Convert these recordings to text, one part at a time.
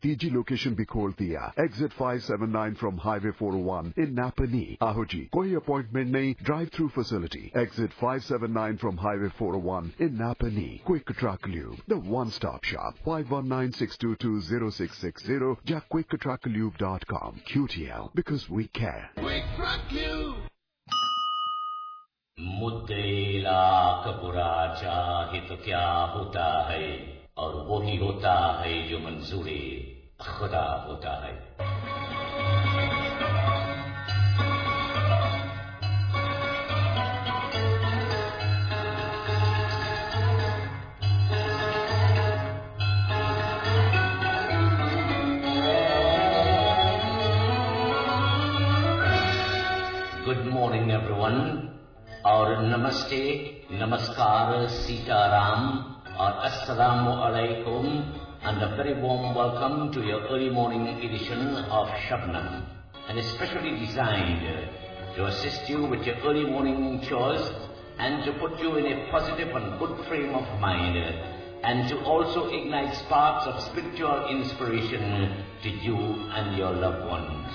तीजी location भी खोल दिया। Exit 579 from highway 401 in Napani. आहो जी, कोई अपॉइंटमेंट नहीं, drive through facility. Exit 579 from highway 401 in Napani. Quick Truck Lube, the one-stop shop. 5196220660 या quicktrucklube.com. QTL, because we care. Quick Truck Lube. मुद्दे लाख बुरा चाहे तो क्या होता है, और वो ही होता है जो मंजूरे खुदा होता है। गुड मॉर्निंग एवरीवन, और नमस्ते, नमस्कार, सीताराम, और अस्सलामु अलैकुम, and a very warm welcome to your early morning edition of Shabnam, and especially designed to assist you with your early morning chores and to put you in a positive and good frame of mind, and to also ignite sparks of spiritual inspiration to you and your loved ones.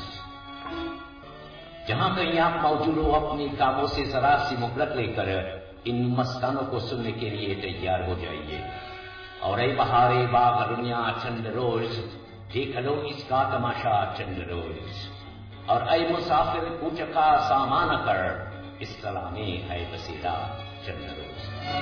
जहां कहीं आप मौजूद हो, अपने कामों से जरा सी मुहलत लेकर इन मस्तानों को सुनने के लिए तैयार हो जाइए। और ऐ बहारे बाग दुनिया चंद रोज, देख लो इसका तमाशा चंद रोज। और ऐ मुसाफिर पूछ का सामान कर, इस कला में है बसेरा चंद रोज।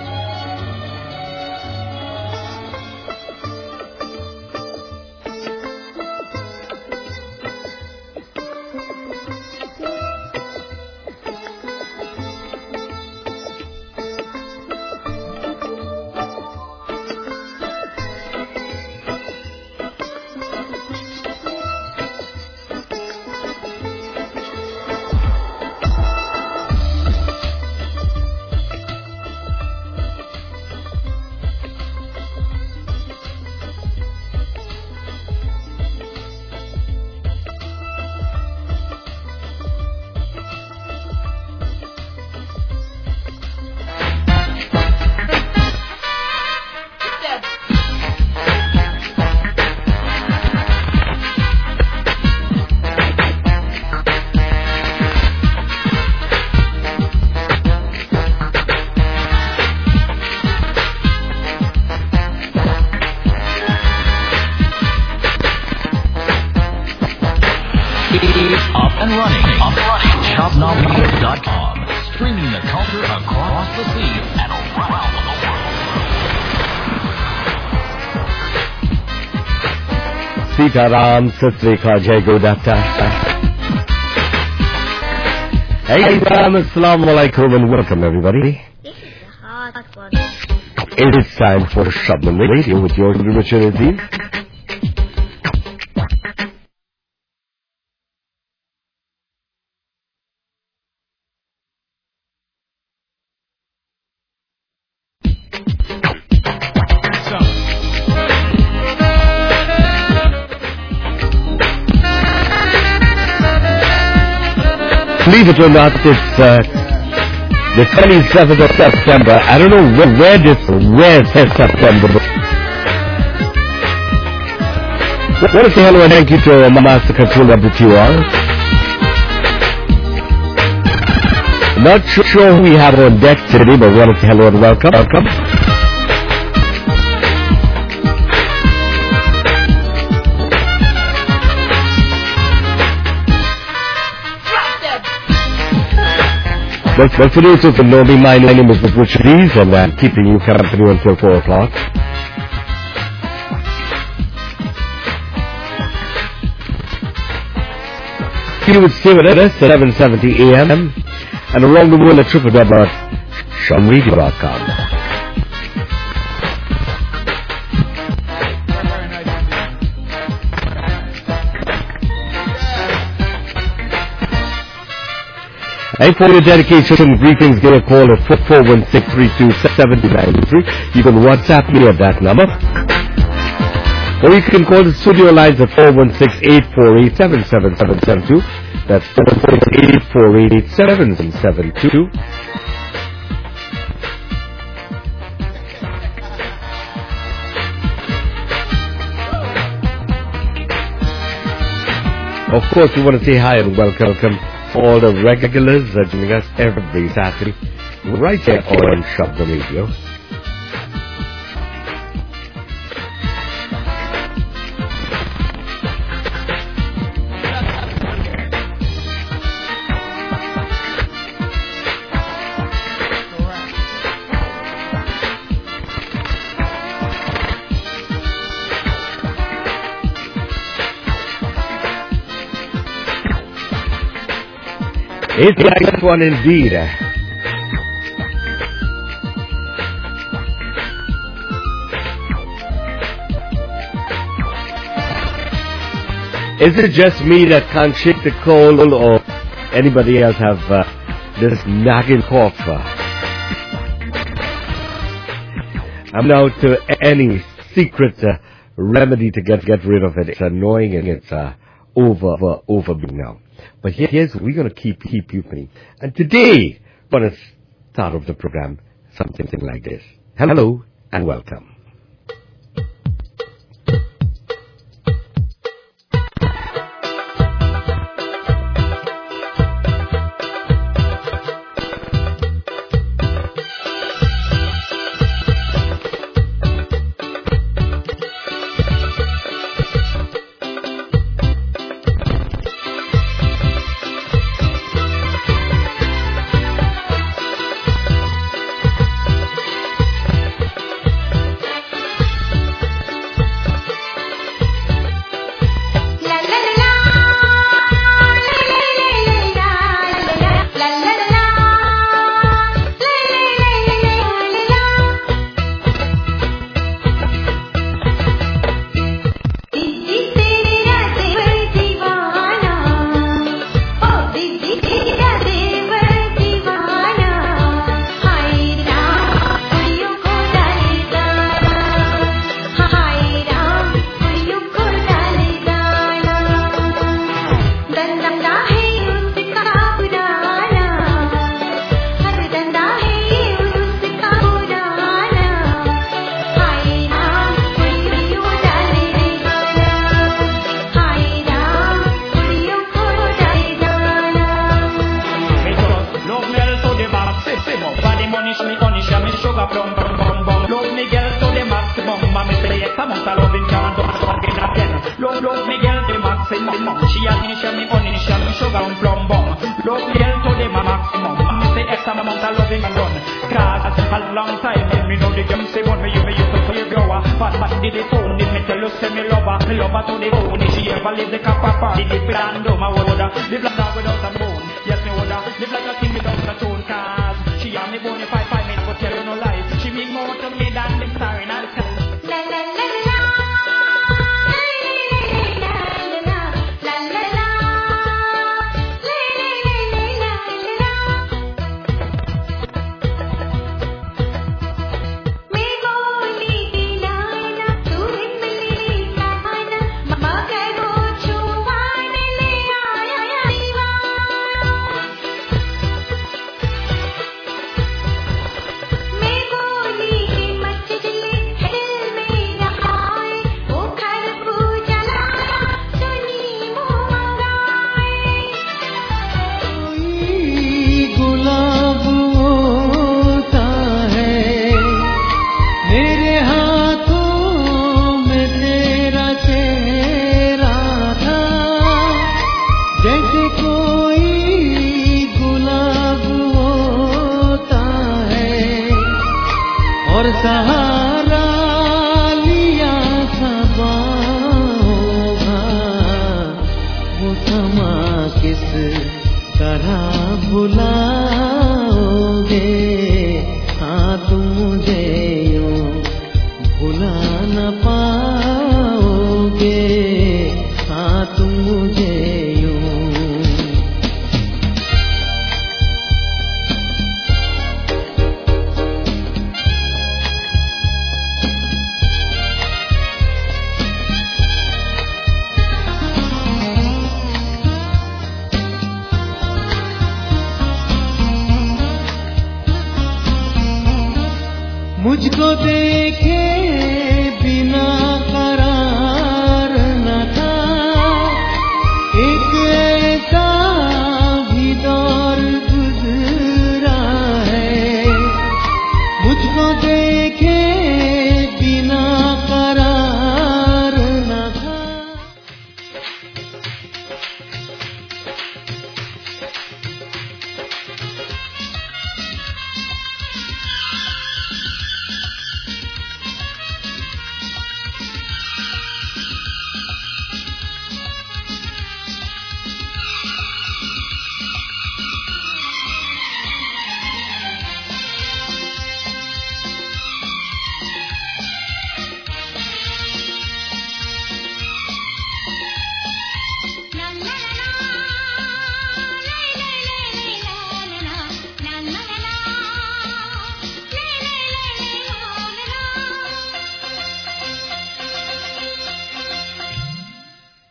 Shabnammedia.com, streaming the culture across the sea and around the world. Sitaram, Satrika, Jai Godata. Hey, Assalamu alaikum and welcome everybody. This is a hard one. It is time for Shabnam Radio with your Richard Aziz. Believe it or not, it's the 27th of September. I don't know where it says September. What is the hello and thank you to Master Control of the QR. Not sure who we have on deck today, but want to say hello and welcome. But for those who don't know me, my name is Richard Aziz, and I'm keeping you company until 4 o'clock. You would stay with us at 7:70 a.m. and around the world at www.shamradio.com. And for your dedication greetings, give a call at 416-327-7093. You can WhatsApp me at that number. Or you can call the studio lines at 416-848-7772. That's 416-848-7772. Of course, we want to say hi and welcome all the regulars joining us every Saturday right here on Shabda Radio. It's a nice one indeed. Is it just me that can't shake the cold, or anybody else have this nagging cough? I'm now to any secret remedy to get rid of it. It's annoying and it's over big now. But here's, we're going to keep you company. And today, we're going to start off the program something like this. Hello and welcome.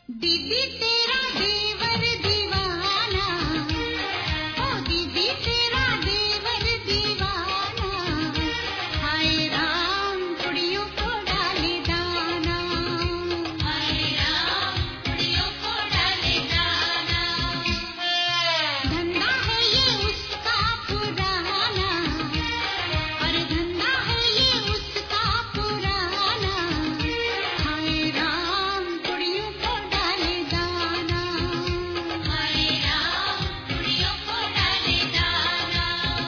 दीदी तेरा देवर दीवाना, ओ दीदी तेरा देवर दीवाना, हाय राम कुड़ियों को डाले दाना, हाय राम कुड़ियों को डाले दाना। धंधा है ये उसका पुराना, और धंधा है ये उसका पुराना, हाय राम कुड़ियों को डाले दाना, हाय राम कुड़ियों को डाले दाना।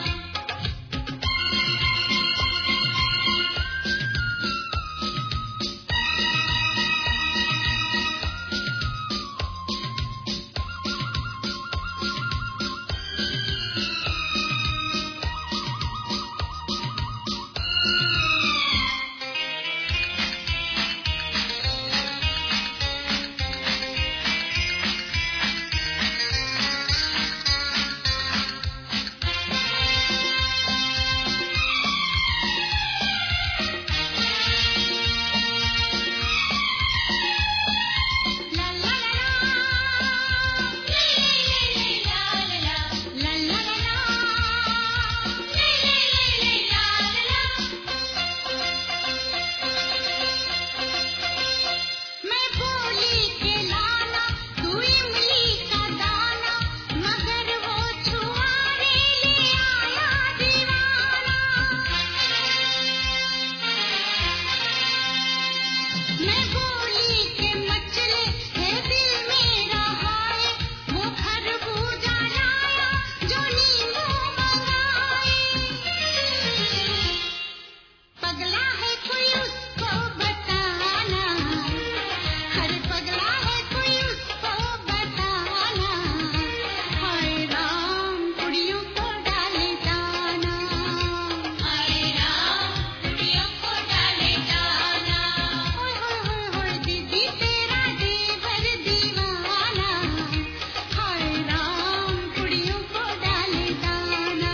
ला ला ला ला ला ला मैं बोली के लाना तू इमली का दाना, मगर वो छुआरे ले आया दीवाना। मैं बोली के मचले है दिल मेरा हाय, वो खरबूजा लाया जो नींबू मंगाए। पगला है कोई उसको बताना, हर पगला है कोई उसको बताना, हाय राम कुड़ियों को डाले दाना, हाय राम कुड़ियों को डाले दाना। होय होय होय होय दीदी तेरा देवर दीवाना, हाय राम कुड़ियों को डाले दाना।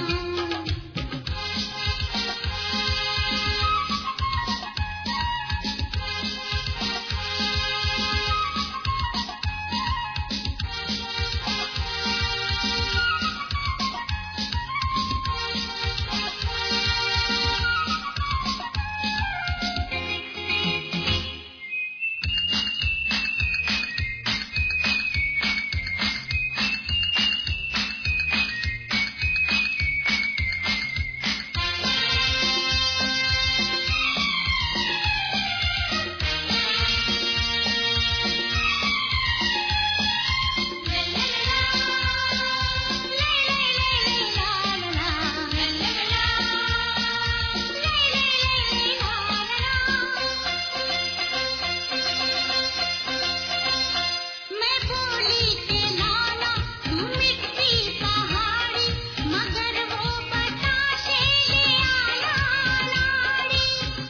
मैं बोली के लाना तू मिट्टी पहाड़ी, मगर वो बताशे ले आया नाड़ी।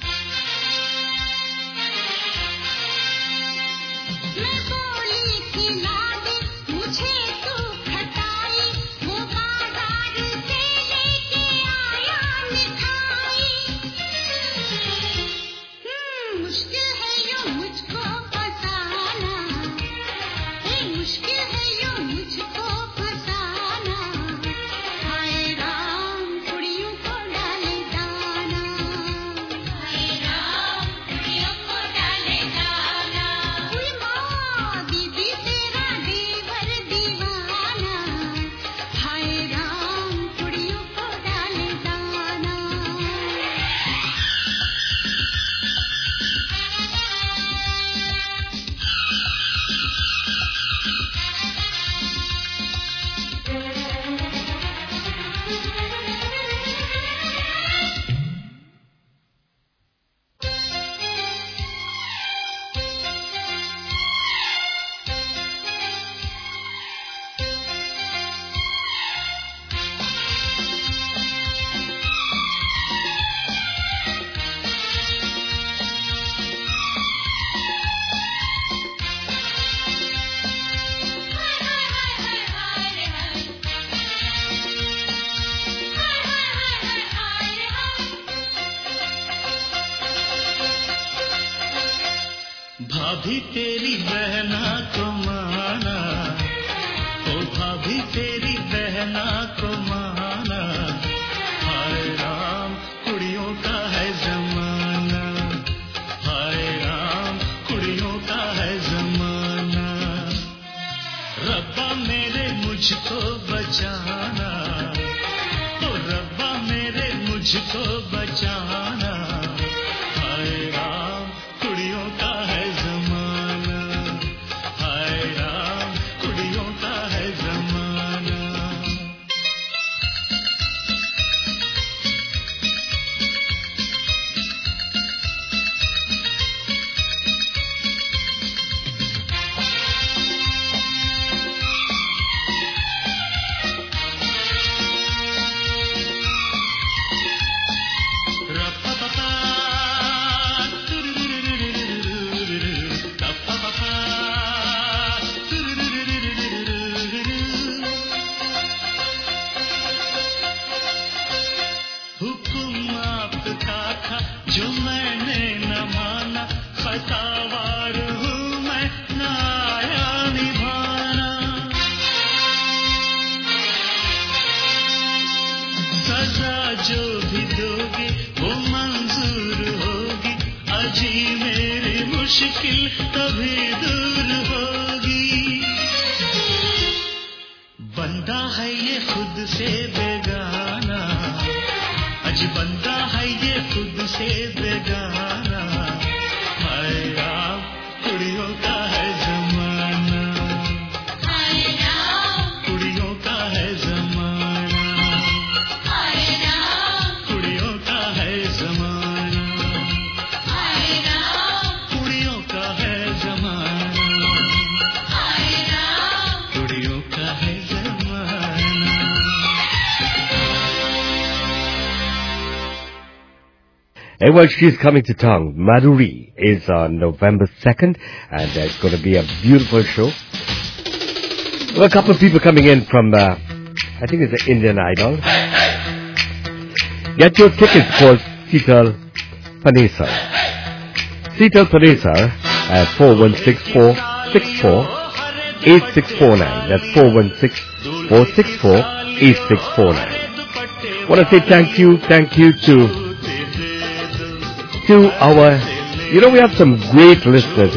मैं बोली खिला दे मुझे तू खटाई, वो बाजार से लेके आया मिठाई। मुश्किल है यो मुझको फसाना, मुश्किल है यो मुझको फसाना, हाय राम कुड़ियों को डाले दाना, हाय राम कुड़ियों को डाले दाना। उई माँ दीदी तेरा देवर दीवाना, हाय राम कुड़ियों को डाले दाना। भाभी तेरी बहना मुझको बचाना, ओ रब्बा मेरे मुझको बचाना। हाय राम कुड़ियों का है जमाना, हाय राम कुड़ियों का है जमाना। जो मैंने न माना, खतावार हूँ मैं, न आया निभाना। सजा जो भी दोगे वो मंजूर होगी, अजी मेरी मुश्किल तभी दूर होगी। बंदा है ये खुद से बेगाना, अज बंदा है ये खुद से बेगाना। हाय राम कुड़ियों का है जमाना, हाय राम कुड़ियों का है जमाना, हाय राम कुड़ियों का है जमाना, हाय राम कुड़ियों का है जमाना, हाय राम कुड़ियों का है जमाना। And well, she's coming to town. Madhuri is on November 2nd, and it's going to be a beautiful show. Well, a couple of people coming in from, I think it's the Indian Idol. Get your tickets for Seetal Panesar. Seetal Panesar at 416-464-8649. That's 416-464-8649. Want to say thank you to our, we have some great listeners,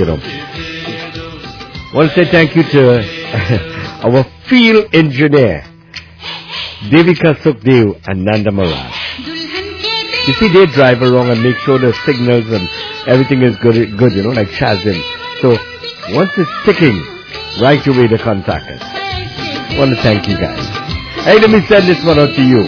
Want to say thank you to our field engineer, Devika Sukhdev and Nanda Maharaj. You see, they drive along and make sure the signals and everything is good, like Shazim. So, once it's ticking, right away they contact us. Want to thank you guys. Hey, let me send this one out to you.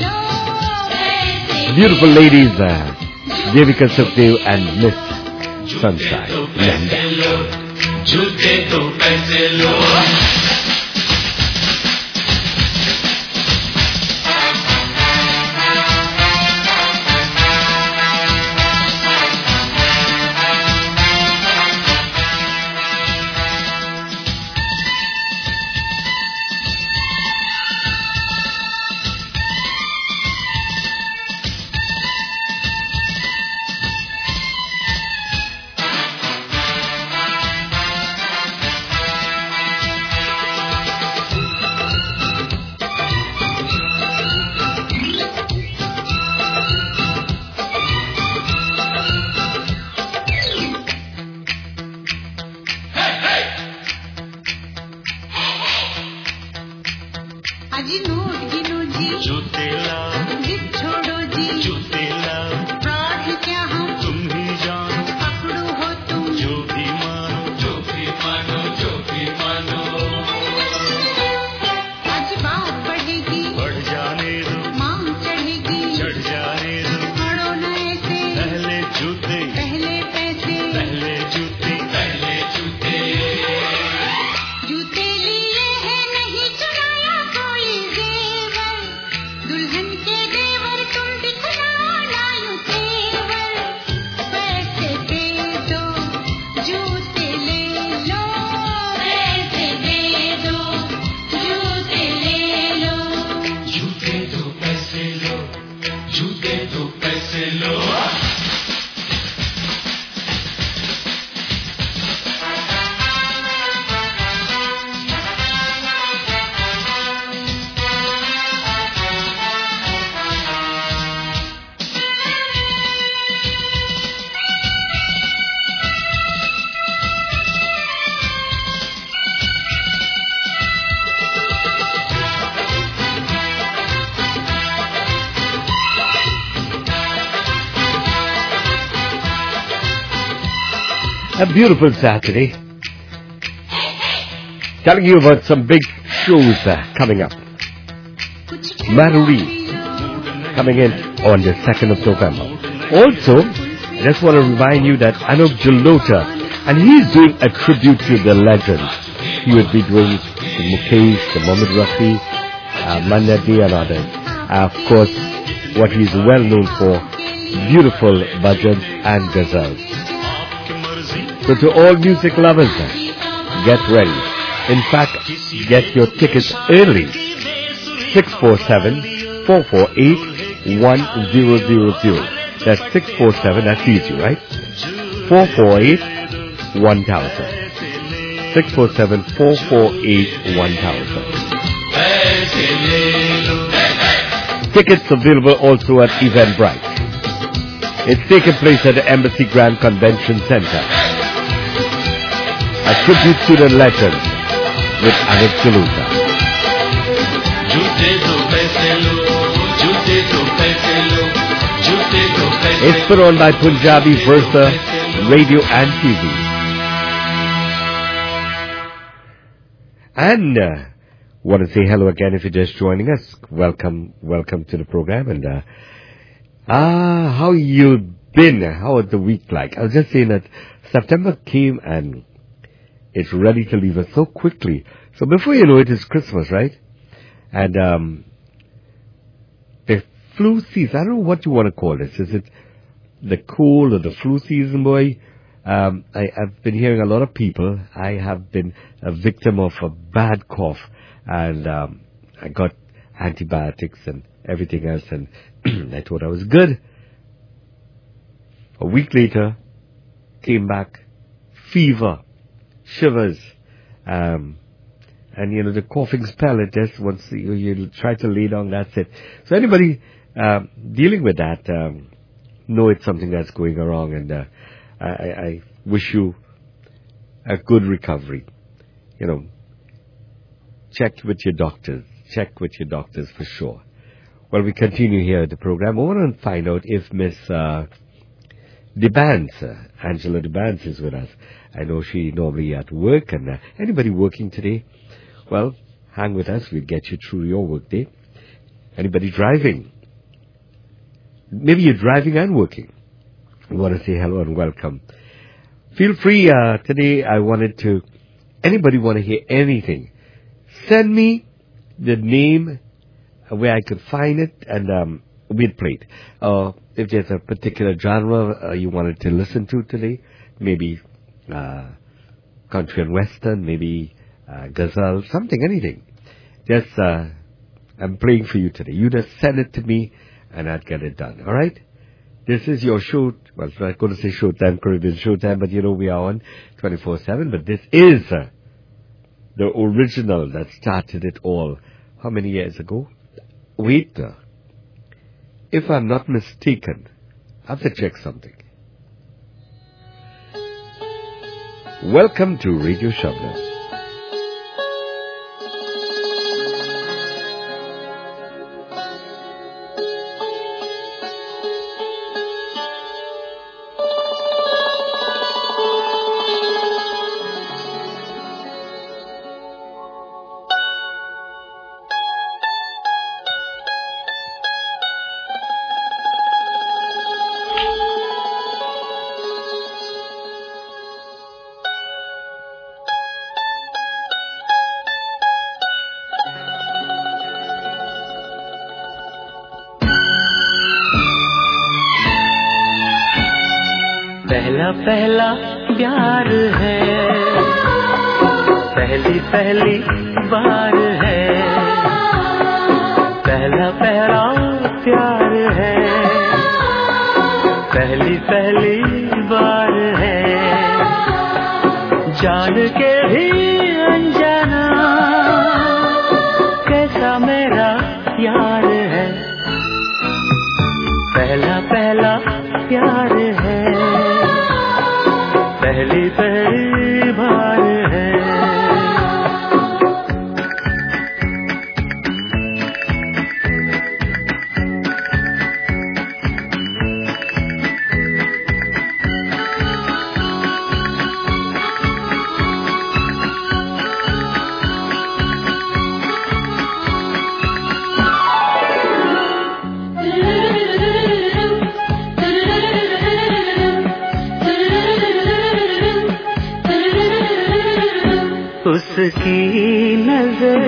Beautiful ladies, Devika Sukhdev and Miss Sunshine Nanda. जूते तो पैसे लो, दुल्हन के देवर तुम दिखलाना। A beautiful Saturday. Telling you about some big shows coming up. Maruri coming in on the 2nd of November. Also, I just want to remind you that Anup Jalota, and he's doing a tribute to the legends. He would be doing the Mukesh, the Mohammed Rafi, Manadi and others. Of course, what he's well known for, beautiful bhajans and ghazals. So to all music lovers, get ready. In fact, get your tickets early. 647-448-1000. That's 647, that's easy, right? 448-1000. 647-448-1000. Tickets available also at Eventbrite. It's taking place at the Embassy Grand Convention Center. A tribute to the legends with Anup Jalota. It's put on by Punjabi Versa Radio and TV. And want to say hello again if you're just joining us. Welcome to the program. And how you been? How was the week like? I was just saying that September came and it's ready to leave us so quickly. So before you know it, it's Christmas, right? And the flu season, I don't know what you want to call this. Is it the cold or the flu season, boy? I've been hearing a lot of people. I have been a victim of a bad cough. And I got antibiotics and everything else. And I thought I was good. A week later, came back, fever, shivers, and the coughing spell, it just once you try to lay down, that's it. So anybody dealing with that, know it's something that's going wrong, and I wish you a good recovery. Check with your doctors. Check with your doctors for sure. Well, we continue here at the program. I want to find out if Miss DeBance, Angela DeBance, is with us. I know she normally at work, and anybody working today, well, hang with us. We'll get you through your work day. Anybody driving? Maybe you're driving and working. We want to say hello and welcome. Feel free. Today I wanted to, anybody want to hear anything, send me the name where I could find it, and we'll play it. If there's a particular genre you wanted to listen to today, maybe country and western, maybe ghazal, something, anything. Just, I'm playing for you today. You just send it to me, and I'll get it done. All right? This is your show. Well, I'm not going to say Showtime, Caribbean Showtime, but we are on 24/7. But this is the original that started it all. How many years ago? Wait, if I'm not mistaken, I have to check something. Welcome to Radio Shabna. पहला प्यार है, पहली पहली बार है, पहला पहला प्यार है, पहली पहली बार है, जान के भी अनजाना कैसा मेरा यार है, पहला पहला प्यार है, पहली पहली बार है। उसकी नजर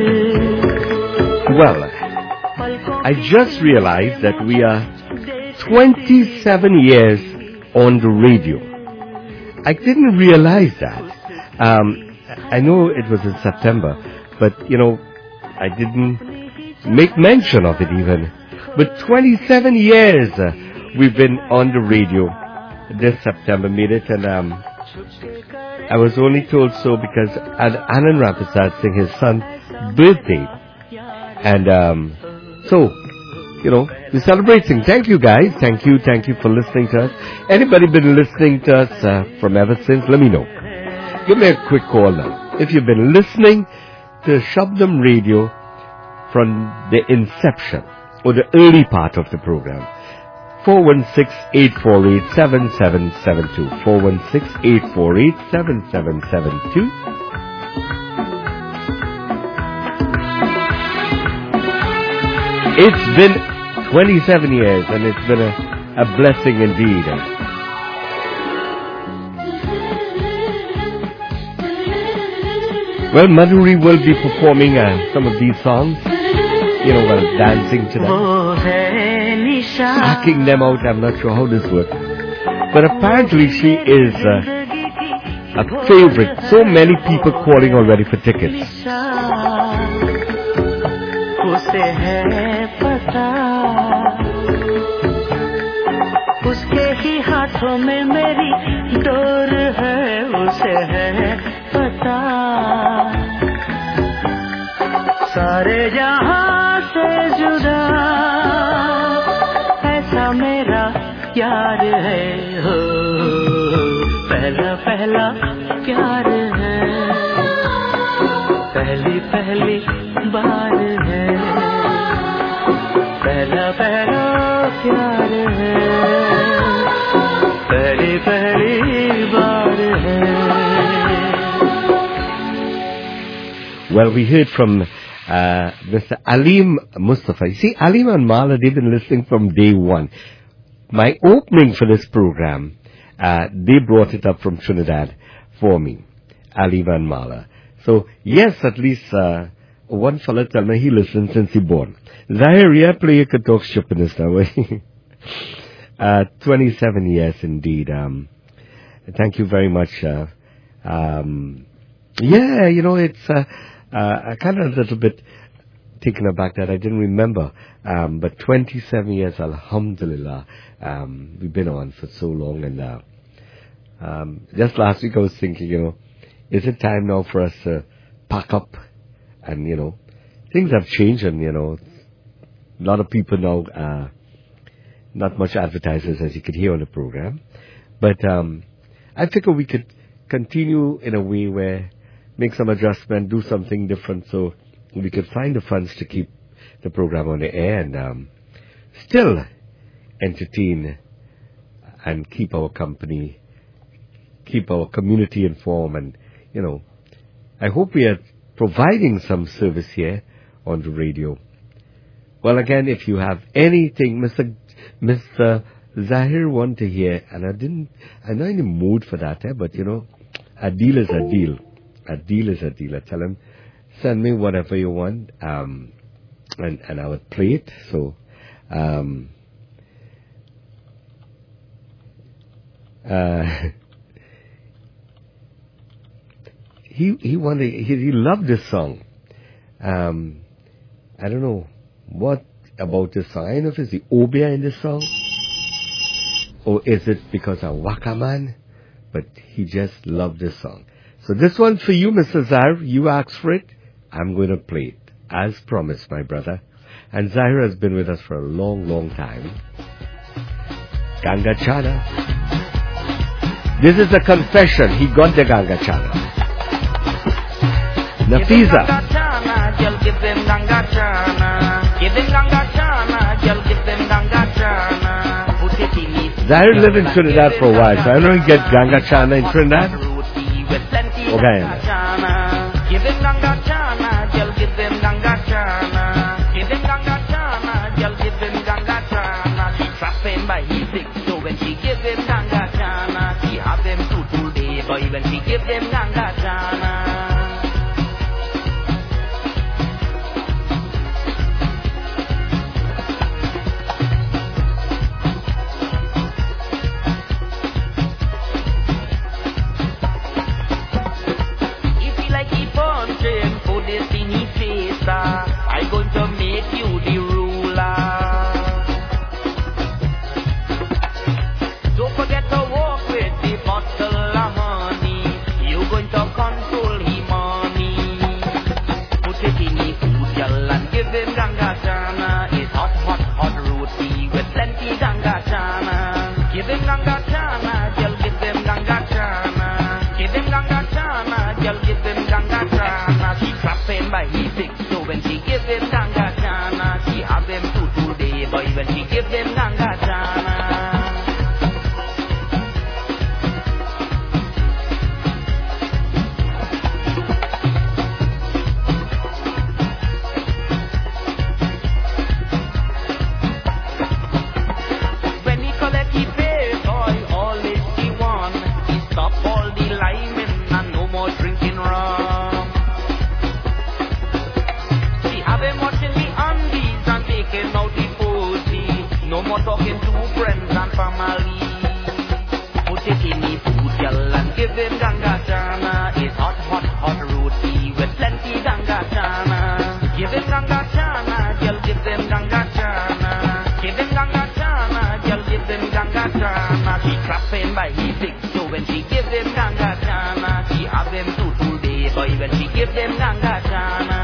Well, I just realized that we are 27 years on the radio. I didn't realize that. I know it was in September, but I didn't make mention of it even. But 27 years we've been on the radio. This September made it, and I was only told so because Anand Ramprasad Singh, his son's birthday, and so we're celebrating. Thank you guys. Thank you for listening to us. Anybody been listening to us from ever since? Let me know. Give me a quick call now. If you've been listening to Shabdam Radio from the inception or the early part of the program, 416-848-7772. 416-848-7772. It's been 27 years, and it's been a blessing indeed. Well, Madhuri will be performing some of these songs, while dancing to them, hacking them out. I'm not sure how this works, but apparently she is a favorite. So many people calling already for tickets. उसे है पता उसके ही हाथों में मेरी door है उसे है पता सारे जहां से जुदा ऐसा मेरा यार है हो पहला पहला प्यार है पहली पहली बार है पहला पहला प्यार है पहली पहली बार है. Well, we heard from Mr. Aleem Mustafa. You see, Aleem and Mala, they've been listening from day one. My opening for this program, they brought it up from Trinidad for me, Aleem and Mala. So, yes, at least one fella tell me he listens since he born. Zahir, yeah, play a talk ship in this now. 27 years indeed. Thank you very much. Yeah, it's I kind of a little bit taken aback that I didn't remember. But 27 years, alhamdulillah, we've been on for so long. And just last week I was thinking, is it time now for us to pack up? And, things have changed, and, a lot of people now, not much advertisers, as you could hear on the program. But I figure we could continue in a way where make some adjustment, do something different, so we could find the funds to keep the program on the air and still entertain and keep our company, keep our community informed. And, I hope we are providing some service here on the radio. Well, again, if you have anything, Mr. Zahir want to hear, and I'm not in the mood for that, but a deal is a deal. A deal is a deal. I tell him, send me whatever you want, and I would play it. So, he loved this song. I don't know what about this song. I don't know if it's the Obia in this song, or is it because of Wakaman, but he just loved this song. So this one's for you, Mr. Zahir. You asked for it. I'm going to play it, as promised, my brother. And Zahir has been with us for a long, long time. Ganga Chana. This is a confession. He got the Ganga Chana. Nafisa. Zahir lived in Trinidad for a while, so I know he get Ganga Chana in Trinidad. Okay. Give him Ganga Chana, girl, give him Ganga Chana. Give him Ganga Chana, girl, give him Ganga Chana. She trap him by his dick, so when she give him Ganga Chana, she have him to day, boy, when she give him Ganga Chana. destiny facer. I'm going to make you the ruler. Don't forget to walk with the bottle of honey. You're going to control him money. Put it in the food, girl, and give him ganga chana. It's hot, hot, hot roti with plenty ganga chana. Give him ganga chana, girl, give him ganga chana. Give him ganga chana, girl, give him ganga chana. She clap him by his dick, so when she give him ganga chana, she have him today, boy, when she give him ganga chana. Talking to friends and family. Put it in the food, girl, and give him ganga chana. It's hot, hot, hot roti with plenty ganga chana. Give him ganga chana, girl, give him ganga chana. Give him ganga chana, girl, give him ganga chana. She clap him by his dick, so when she give him ganga chana, she have him today, boy, when she give him ganga chana.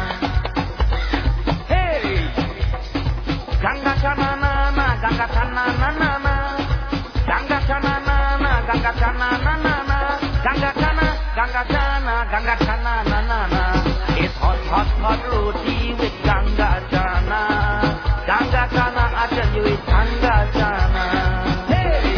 Hey, ganga chana. Ganga chana na na na, ganga chana na na, ganga chana na na na, ganga chana, ganga chana, ganga chana na na na. It's hot, hot, hot roti with ganga chana. Ganga chana, I tell you it's ganga chana. Hey.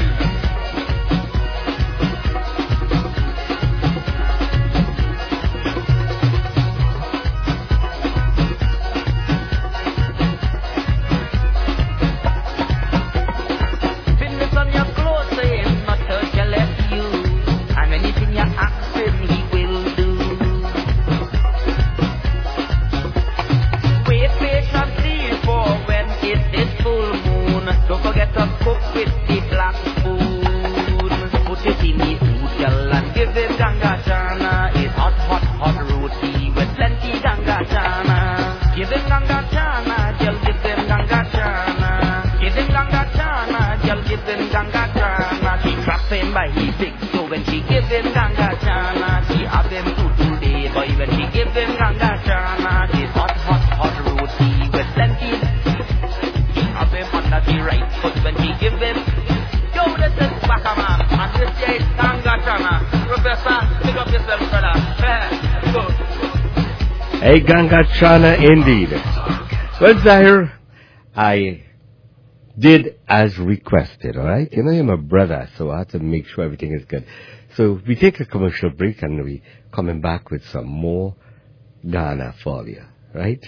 Don't forget to cook with the black spoon. Put it in the food, girl, and give him ganga chana. It's hot, hot, hot roti with plenty ganga chana. Give him ganga chana, girl, give him ganga chana. Give him ganga chana, girl, give him ganga chana. She clap him by his dick, so when she give him ganga chana, she have him today, boy, when she give him ganga chana. It's hot, hot, hot roti with plenty. Have him under the right foot when he give him. Yo, this is Bakaman, and this here is Ganga Chana. Professor, pick up yourself, brother. Go. Hey, Ganga Chana, indeed. Well, Zahir, I did as requested, alright? You know, you're my brother, so I have to make sure everything is good. So, we take a commercial break, and we coming back with some more Ghana for you, right?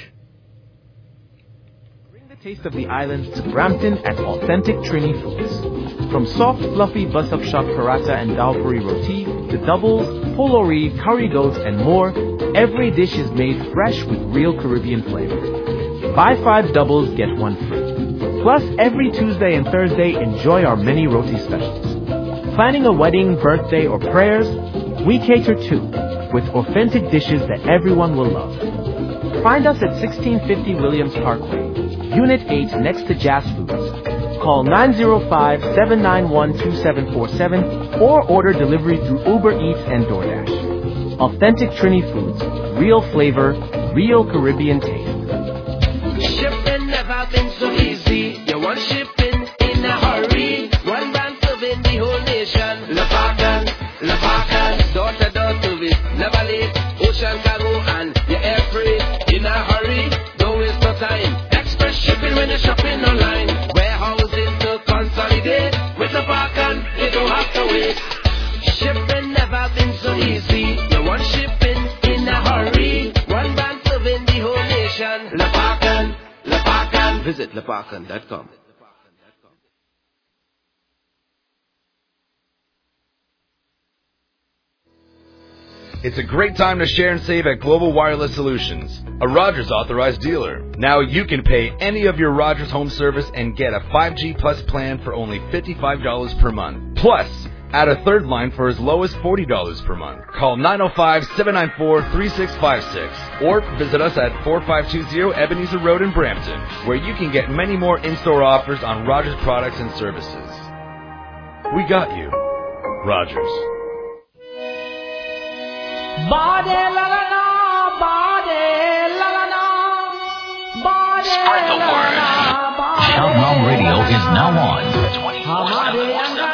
Taste of the islands to Brampton at Authentic Trini Foods. From soft, fluffy bus-up shop paratha and dalpuri roti to doubles, polori, curry goats, and more, every dish is made fresh with real Caribbean flavor. Buy 5 doubles, get 1 free. Plus, every Tuesday and Thursday, enjoy our many roti specials. Planning a wedding, birthday, or prayers? We cater too, with authentic dishes that everyone will love. Find us at 1650 Williams Parkway, Unit 8 next to Jazz Foods. Call 905-791-2747 or order delivery through Uber Eats and DoorDash. Authentic Trini Foods. Real flavor, real Caribbean taste. Shipping never been so easy. You want shipping in a hurry. One brand serving the whole nation. Lepacan, door-to-door service. Never late. Ocean cargo and your air freight. In a hurry, don't waste no time. Express shipping when you're shopping online. Warehousing to consolidate. With Lepacan, you don't have to wait. Shipping never been so easy. You want shipping in a hurry. One brand serving the whole nation. Lepacan. Visit lepacan.com. It's a great time to share and save at Global Wireless Solutions, a Rogers authorized dealer. Now you can pay any of your Rogers home service and get a 5G Plus plan for only $55 per month. Plus, add a third line for as low as $40 per month. Call 905-794-3656. Or visit us at 4520 Ebenezer Road in Brampton, where you can get many more in-store offers on Rogers products and services. We got you. Rogers. Spread the word. Shabnam Radio is now on 24/7.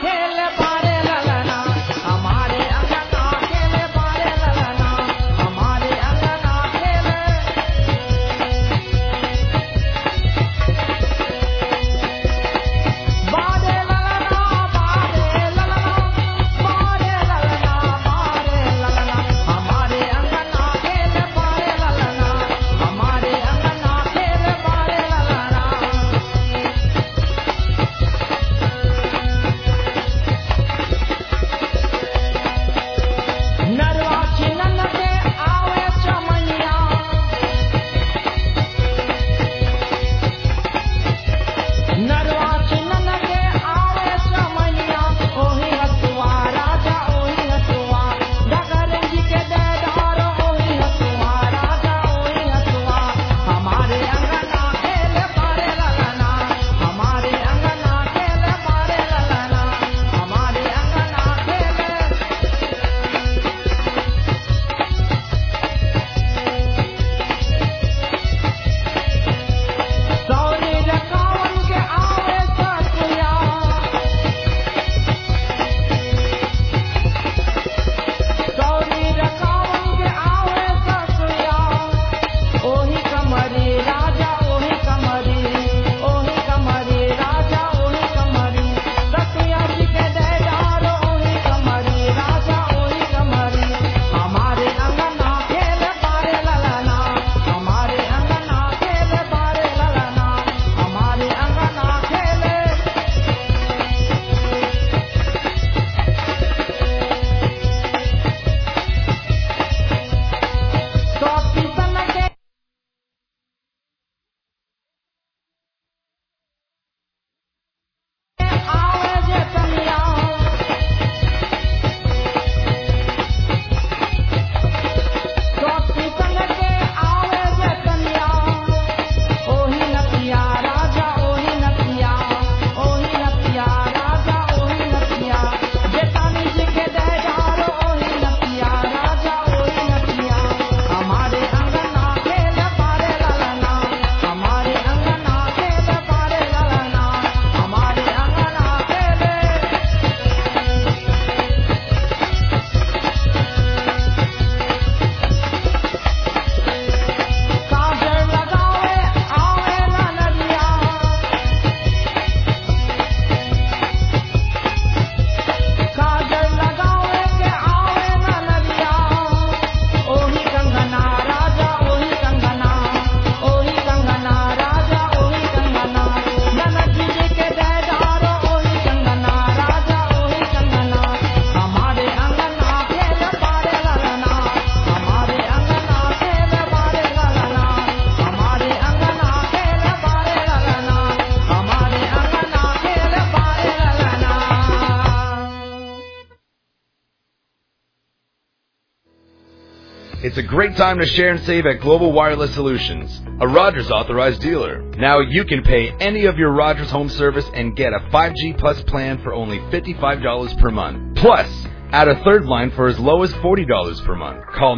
It's a great time to share and save at Global Wireless Solutions, a Rogers authorized dealer. Now you can pay any of your Rogers home service and get a 5G Plus plan for only $55 per month. Plus, add a third line for as low as $40 per month. Call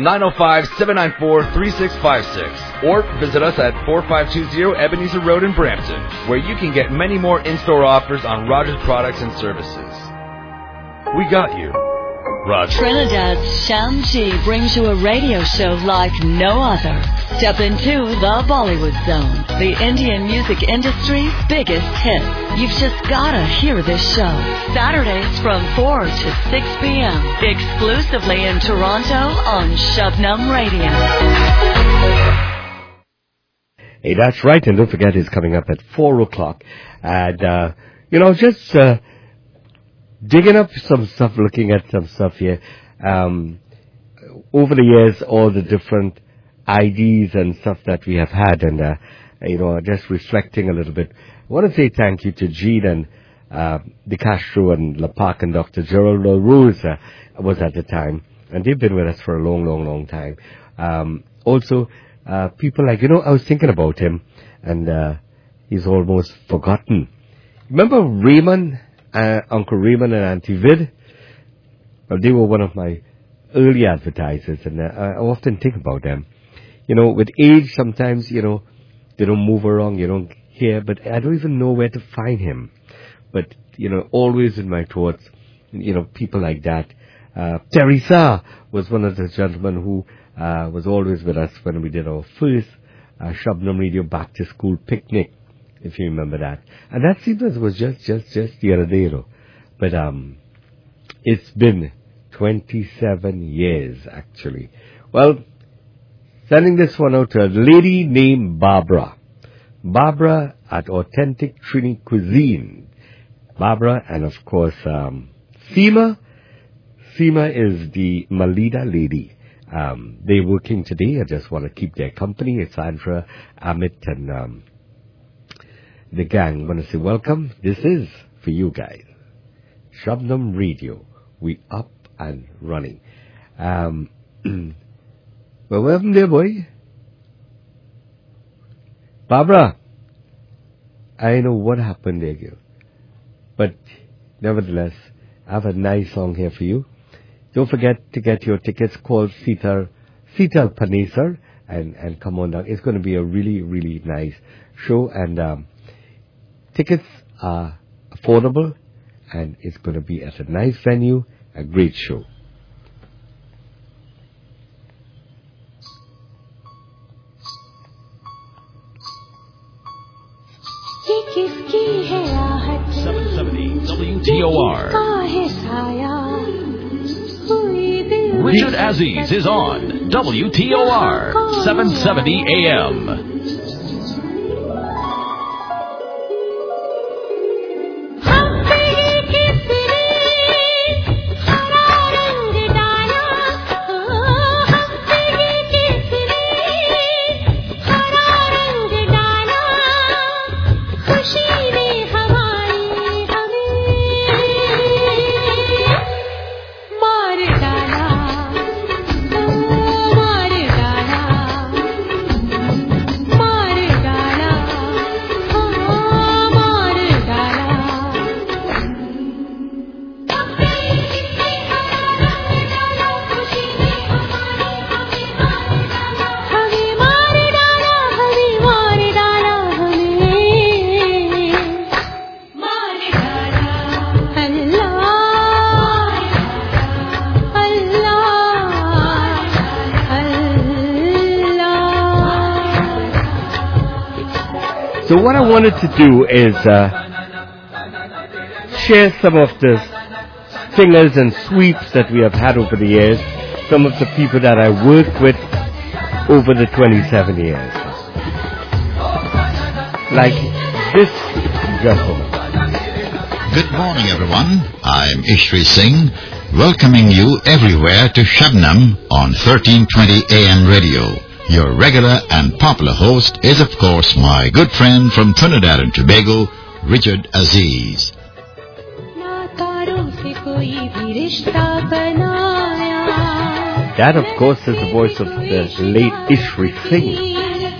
905-794-3656 or visit us at 4520 Ebenezer Road in Brampton, where you can get many more in-store offers on Rogers products and services. We got you. Rogers. Trinidad's Shamji brings you a radio show like no other. Step into the Bollywood Zone, the Indian music industry's biggest hit. You've just gotta hear this show. Saturdays from 4 to 6 p.m. exclusively in Toronto on Shabnam Radio. Hey, that's right. And don't forget, it's coming up at 4 o'clock. And, just digging up some stuff, looking at some stuff here. Over the years, all the different IDs and stuff that we have had, and, just reflecting a little bit. I want to say thank you to Gene and De Castro and Lapak and Dr. Gerald LaRose was at the time. And they've been with us for a long, long, long time. Also, people like, I was thinking about him, and he's almost forgotten. Remember Raymond, Uncle Raymond and Auntie Vid? Well, they were one of my early advertisers, and I often think about them. With age, sometimes, they don't move around, you don't hear, but I don't even know where to find him. But, always in my thoughts, people like that. Teresa was one of the gentlemen who was always with us when we did our first Shabnam Radio Back to School picnic, if you remember that. And that seems as it was just the other day, But it's been 27 years, actually. Well, sending this one out to a lady named Barbara. Barbara at Authentic Trini Cuisine. Barbara and, of course, Seema. Seema is the Malida lady. They're working today. I just want to keep their company. It's Sandra, Amit, and the gang. I want to say welcome. This is for you guys. Shabnam Radio. We up and running. Well, welcome there, boy. Barbara. I know what happened there, girl. But nevertheless, I have a nice song here for you. Don't forget to get your tickets. Call Sital Panesar and come on down. It's going to be a really, really nice show, and tickets are affordable, and it's going to be at a nice venue, a great show. WTOR. Richard Aziz is on WTOR 770 AM. So what I wanted to do is share some of the singers and sweeps that we have had over the years, some of the people that I worked with over the 27 years. Like this gentleman. Good morning, everyone. I'm Ishri Singh, welcoming you everywhere to Shabnam on 1320 AM radio. Your regular and popular host is, of course, my good friend from Trinidad and Tobago, Richard Aziz. That, of course, is the voice of the late Ishri Singh.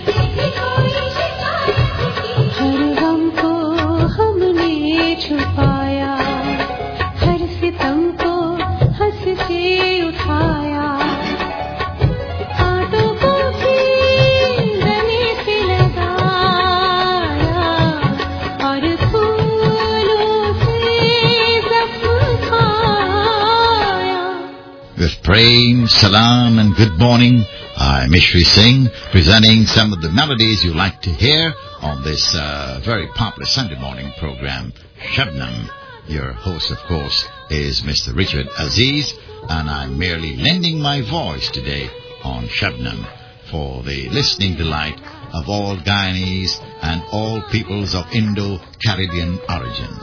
With praying, salam and good morning, I'm Ishri Singh, presenting some of the melodies you like to hear on this very popular Sunday morning program, Shabnam. Your host, of course, is Mr. Richard Aziz, and I'm merely lending my voice today on Shabnam for the listening delight of all Guyanese and all peoples of Indo-Caribbean origin.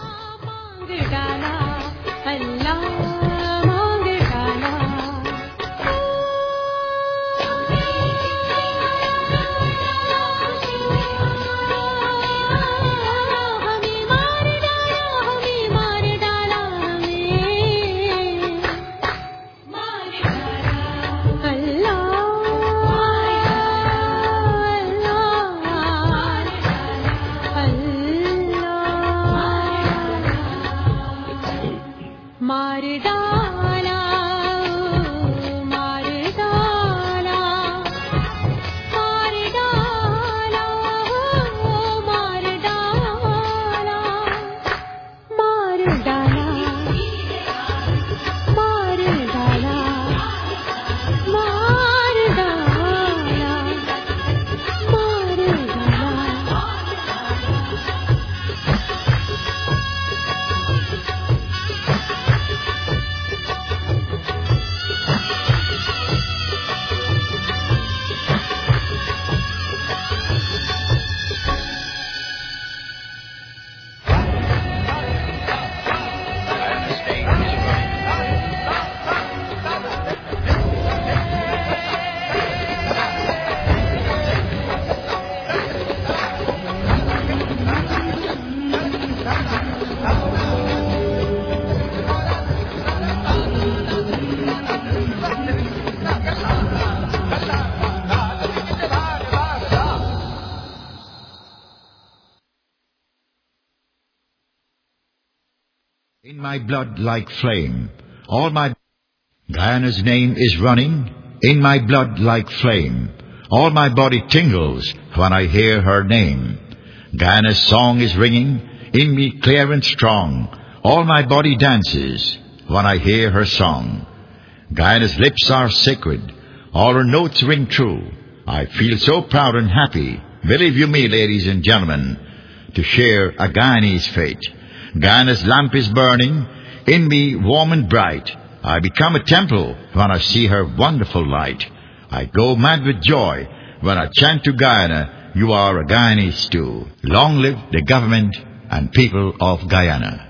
my blood like flame. All my Guyana's name is running in my blood like flame. All my body tingles when I hear her name. Guyana's song is ringing in me clear and strong. All my body dances when I hear her song. Guyana's lips are sacred. All her notes ring true. I feel so proud and happy, believe you me, ladies and gentlemen, to share a Guyanese fate. Guyana's lamp is burning in me warm and bright. I become a temple when I see her wonderful light. I go mad with joy when I chant to Guyana, you are a Guyanese too. Long live the government and people of Guyana.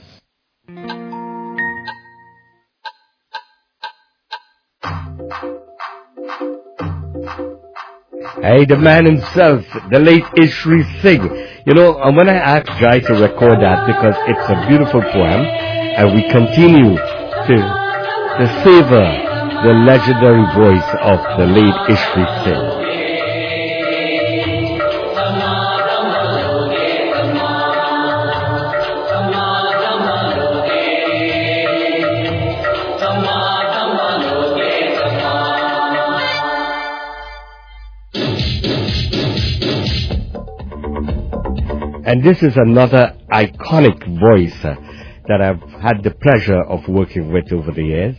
Hey, the man himself, the late Ishri Singh. You know, when I asked Guy to record that, because it's a beautiful poem, and we continue to savor the legendary voice of the late Ishri Singh. And this is another iconic voice that I've had the pleasure of working with over the years.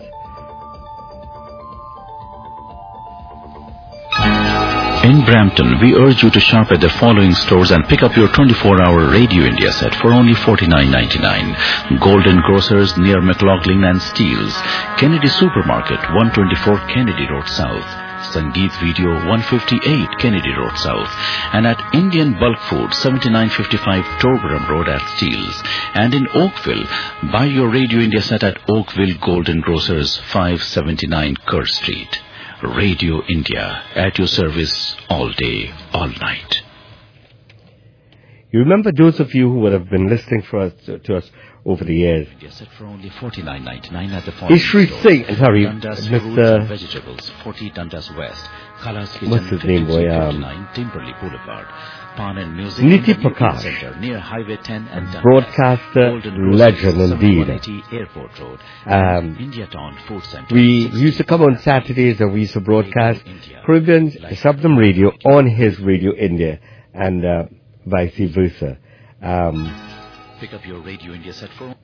In Brampton, we urge you to shop at the following stores and pick up your 24-hour Radio India set for only $49.99. Golden Grocers near McLaughlin and Steeles. Kennedy Supermarket, 124 Kennedy Road South. Sangeet Video, 158 Kennedy Road South. And at Indian Bulk Food, 7955 Torburam Road at Steeles. And in Oakville, buy your Radio India set at Oakville Golden Grocers, 579 Kerr Street. Radio India, at your service all day, all night. You remember those of you who would have been listening to us over the years. Yes, set for only $49.99 at the following Ishri Singh, sorry, Dundas Mr. Vegetables, 40 Dundas West. Kala's Kitchen, What's his name, boy? 59 Timberley Boulevard. Pan and Music Niti Center Prakash, near Highway 10 and Dundas. broadcaster, legend indeed. Airport Road. Indiatown Food Center. We used to come on Saturdays and we used to broadcast Caribbean Sabdam Radio on his Radio India and vice versa. Pick up your Radio India set for...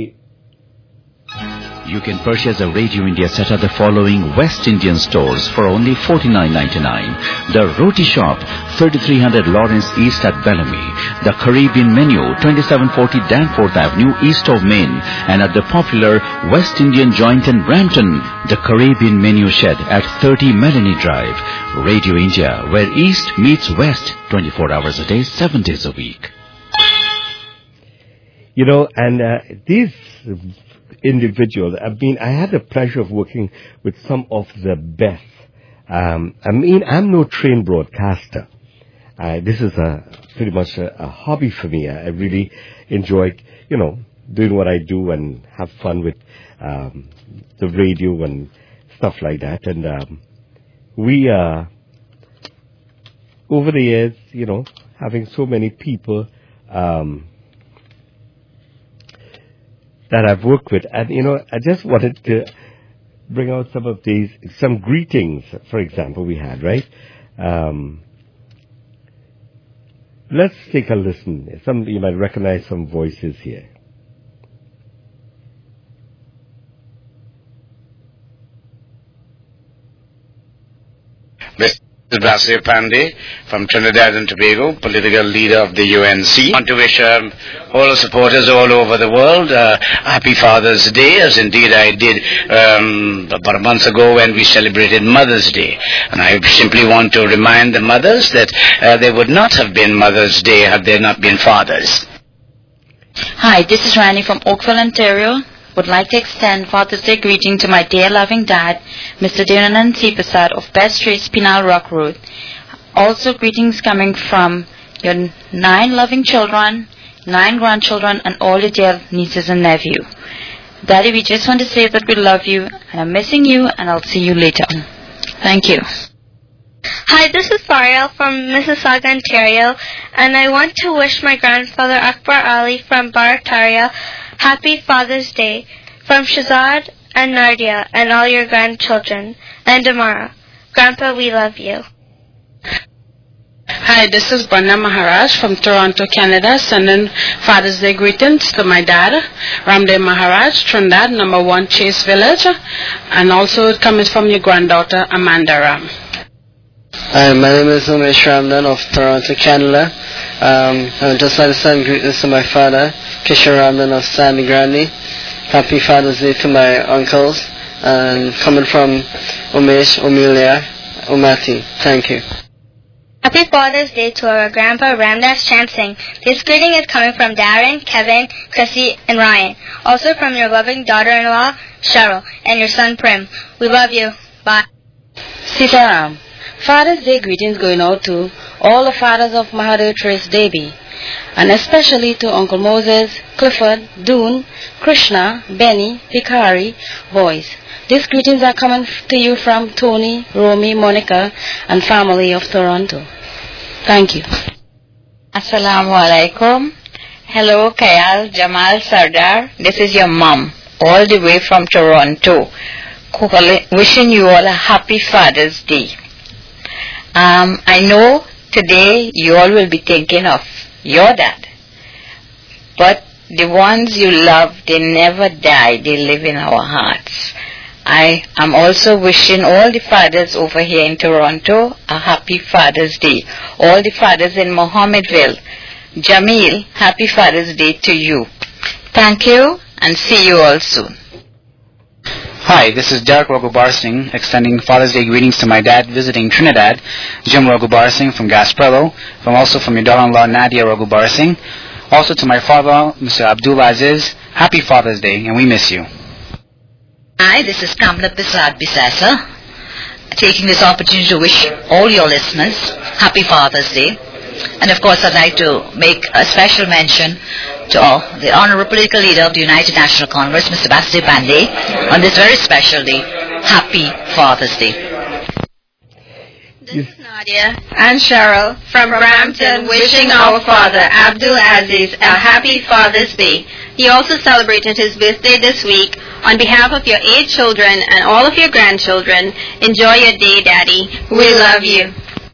You can purchase a Radio India set at the following West Indian stores for only $49.99. The Roti Shop, 3300 Lawrence East at Bellamy. The Caribbean Menu, 2740 Danforth Avenue, east of Main. And at the popular West Indian Joint in Brampton, the Caribbean Menu Shed at 30 Melanie Drive. Radio India, where East meets West, 24 hours a day, 7 days a week. You know, and these individuals, I had the pleasure of working with some of the best. I'm no trained broadcaster. This is pretty much a hobby for me. I really enjoy, doing what I do and have fun with the radio and stuff like that. And we, over the years, having so many people that I've worked with. And, I just wanted to bring out some greetings, for example, we had, right? Let's take a listen. You might recognize some voices here. This is Brasir Pandey from Trinidad and Tobago, political leader of the UNC. I want to wish all supporters all over the world a happy Father's Day, as indeed I did about a month ago when we celebrated Mother's Day. And I simply want to remind the mothers that there would not have been Mother's Day had there not been fathers. Hi, this is Rani from Oakville, Ontario. Would like to extend Father's Day greeting to my dear loving dad, Mr. Devanand Sipasad of Best Street, Pinal Rock Road. Also greetings coming from your 9 loving children, 9 grandchildren, and all your dear nieces and nephews. Daddy, we just want to say that we love you, and I'm missing you, and I'll see you later. Thank you. Hi, this is Fariel from Mississauga, Ontario, and I want to wish my grandfather Akbar Ali from Barataria Happy Father's Day from Shazad and Nardia and all your grandchildren and Amara. Grandpa, we love you. Hi, this is Brenda Maharaj from Toronto, Canada, sending Father's Day greetings to my dad, Ramdev Maharaj, Trinidad, number 1 Chase Village, and also it comes from your granddaughter, Amanda Ram. Hi, my name is Umesh Ramdan of Toronto, Canada. I would just like to send greetings to my father, Kishore Ramdan of Sandy Grande. Happy Father's Day to my uncles, and coming from Umesh, Umilia, Umati. Thank you. Happy Father's Day to our Grandpa Ramdas Chansing. This greeting is coming from Darren, Kevin, Chrissy, and Ryan. Also from your loving daughter-in-law, Cheryl, and your son, Prim. We love you. Bye. Sitaram. Father's Day greetings going out to all the fathers of Mahadev Trace Devi, and especially to Uncle Moses, Clifford, Doon, Krishna, Benny, Hikari, boys. These greetings are coming to you from Tony, Romy, Monica, and family of Toronto. Thank you. Assalamu alaikum. Hello, Kayal, Jamal, Sardar. This is your mom, all the way from Toronto, wishing you all a happy Father's Day. I know today you all will be thinking of your dad, but the ones you love, they never die. They live in our hearts. I am also wishing all the fathers over here in Toronto a happy Father's Day. All the fathers in Mohammedville. Jamil, happy Father's Day to you. Thank you and see you all soon. Hi, this is Derek Raghubar Singh, extending Father's Day greetings to my dad visiting Trinidad, Jim Raghubar Singh from Gasparilla, also from your daughter-in-law Nadia Raghubar Singh. Also to my father, Mr. Abdul Aziz, happy Father's Day, and we miss you. Hi, this is Kamla Bisad Bisasa, taking this opportunity to wish all your listeners happy Father's Day. And of course, I'd like to make a special mention to the Honorable Political Leader of the United National Congress, Mr. Basudev Pandey, on this very special day. Happy Father's Day. This is Nadia and Cheryl from Brampton wishing our father, Abdul Aziz, a happy Father's Day. He also celebrated his birthday this week. On behalf of your 8 children and all of your grandchildren, enjoy your day, Daddy. We love you.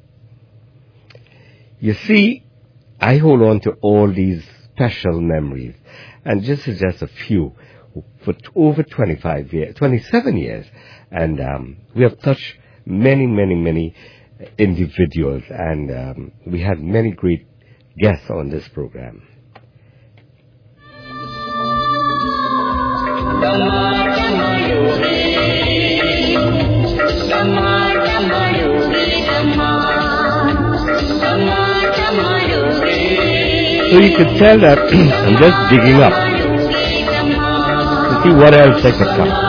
You see, I hold on to all these special memories, and just a few, for over 27 years, and we have touched many individuals, and we had many great guests on this program. So you could tell that I'm just digging up to see what else I could come.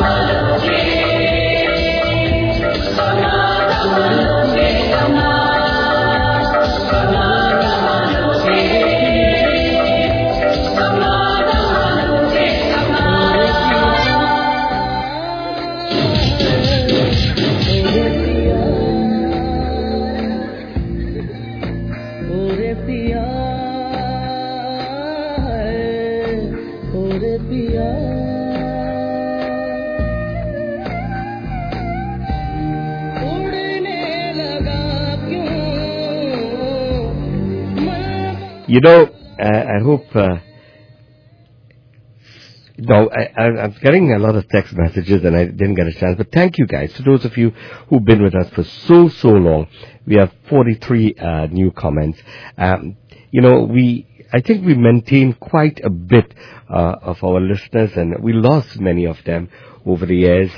You know, I hope, I'm getting a lot of text messages and I didn't get a chance, but thank you guys. To those of you who've been with us for so long, we have 43 new comments. I think we maintained quite a bit of our listeners, and we lost many of them over the years.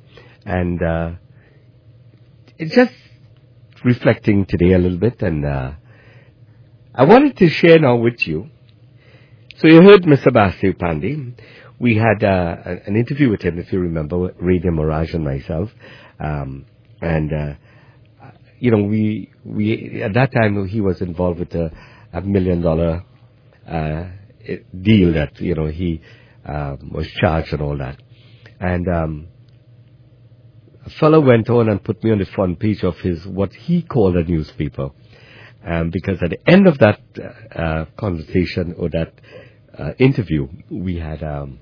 It's just reflecting today a little bit, and I wanted to share now with you. So you heard Mr. Basudev Pandey. We had an interview with him, if you remember, Radio Mirage and myself. We at that time he was involved with a $1 million deal that he was charged and all that. And a fellow went on and put me on the front page of his what he called a newspaper. Because at the end of that conversation or that interview, we had,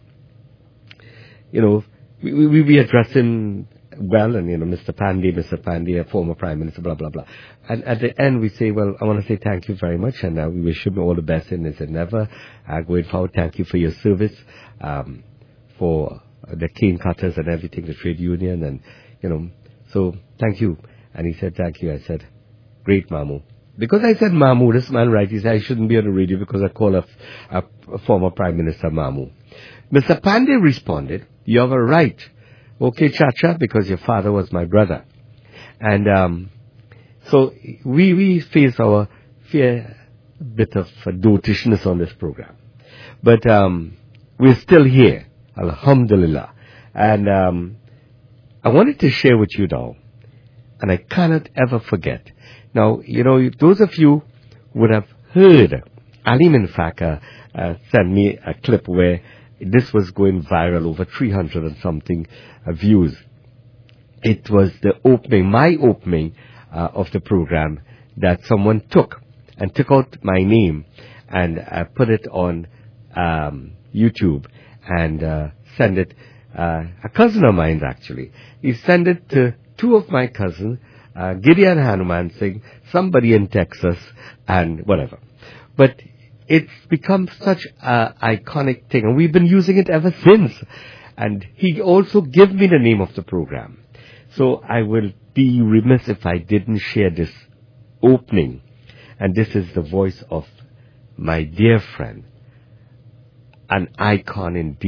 we addressed him well, and, Mr. Pandey, a former Prime Minister, blah, blah, blah. And at the end, we say, well, I want to say thank you very much, and we wish him all the best in his endeavor. Going forward, thank you for your service, for the cane cutters and everything, the trade union, and, so thank you. And he said, thank you. I said, great, Mamu. Because I said Mamu, this man, right, he said I shouldn't be on the radio because I call a former Prime Minister Mamu. Mr. Pandey responded, you have a right. Okay, Chacha, because your father was my brother. And so we face our fair bit of dotishness on this program. But we're still here, alhamdulillah. And I wanted to share with you now, and I cannot ever forget. Now, those of you would have heard, Alim, in fact, sent me a clip where this was going viral, over 300 and something views. It was the opening, my opening of the program that someone took out my name and put it on YouTube and send it, a cousin of mine actually. He sent it to two of my cousins, Gideon Hanuman Singh, somebody in Texas, and whatever. But it's become such an iconic thing, and we've been using it ever since. And he also gave me the name of the program. So I will be remiss if I didn't share this opening. And this is the voice of my dear friend, an icon indeed.